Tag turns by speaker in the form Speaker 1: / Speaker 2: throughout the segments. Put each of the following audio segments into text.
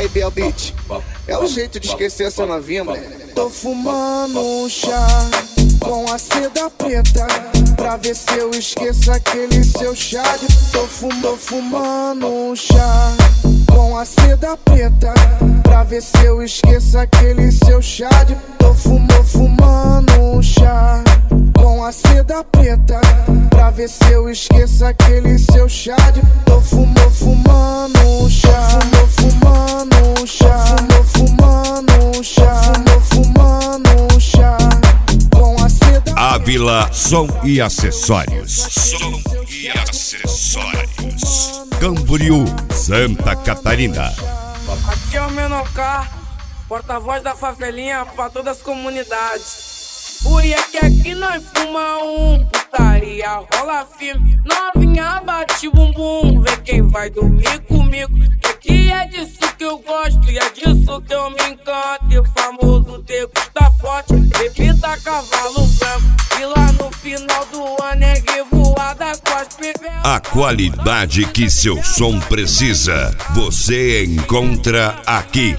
Speaker 1: Aí, Bel Beat, é o jeito de esquecer essa novinha, moleque.
Speaker 2: Tô fumando um chá com a seda preta, pra ver se eu esqueço aquele seu chá. Tô fumando um chá com a seda preta, pra ver se eu esqueço aquele seu chá. Tô fumando um chá com a seda preta, pra ver se eu esqueço aquele seu chá. Tô fumando um chá, fumando um chá, fumando um chá, fumando um chá com a seda.
Speaker 3: Ávila Som e Acessórios. Som e Acessórios. Camboriú, Santa Catarina.
Speaker 4: Aqui é o Menor, porta-voz da favelinha pra todas as comunidades. Ui, é que aqui nós fuma putaria, rola firme. Novinha bate bumbum, vê quem vai dormir comigo. Que é disso que eu gosto e é disso que eu me encanto. E o famoso degusta forte, bebida cavalo branco. E lá no final do ano é revoada com as PV.
Speaker 3: A qualidade que seu som precisa, você encontra aqui.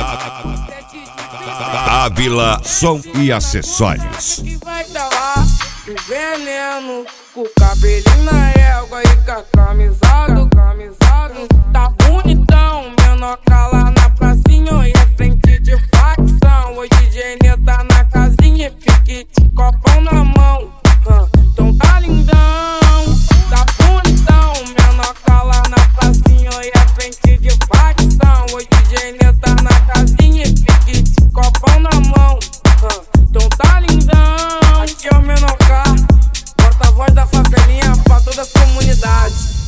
Speaker 3: Ávila Som e Acessórios.
Speaker 4: Que vai tá lá, o veneno, com o cabelinho na égua e com a camisado. Tá bonitão, Menor lá na pracinha e é frente de facção. Hoje DJ tá na casinha, pique de copão na mão. Então tá lindão, tá bonitão, Menor lá na pracinha e é frente de facção. Hoje DJ tá na casinha, pique de copão na mão. Então tá lindão. Aqui é o Menor, porta-voz da favelinha pra todas as comunidades.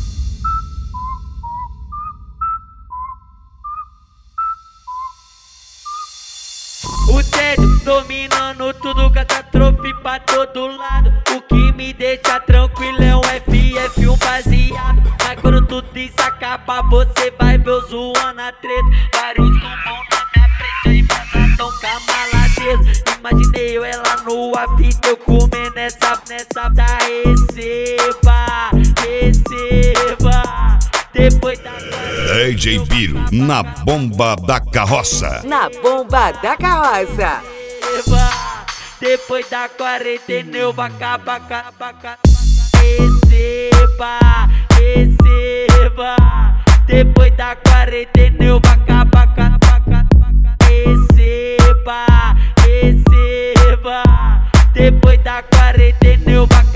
Speaker 5: O dedo dominando tudo, catástrofe pra todo lado. O que me deixa tranquilo é um FF, um baseado. Mas quando tudo isso acaba, você vai ver eu zoando a treta. Vários com mão na minha frente, aí tão camaladeza. Imaginei eu ela no apito, eu comendo essa da receba. Depois da
Speaker 3: DJ Biro, na bomba da carroça.
Speaker 6: Na bomba da carroça.
Speaker 5: Depois da quarentena eu vou acabar. Receba. Depois da quarentena eu vou acabar. Receba. Depois da quarentena eu vou